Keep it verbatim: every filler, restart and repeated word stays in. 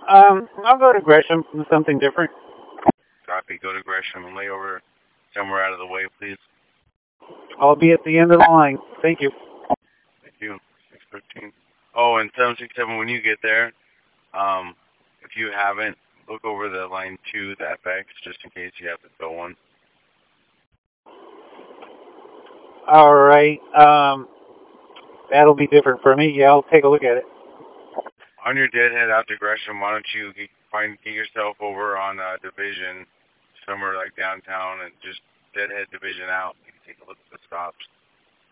Um, I'll go to Gresham. Something different. Copy. Go to Gresham and lay over somewhere out of the way, please. I'll be at the end of the line. Thank you. Thank you. six fifteen. Oh, and seven six seven, when you get there, um, if you haven't, look over the line two, the F X, just in case you have to fill one. All right. Um, that'll be different for me. Yeah, I'll take a look at it. On your deadhead out to Gresham, why don't you get, find get yourself over on uh, Division, somewhere like downtown, and just deadhead Division out. You can take a look at the stops.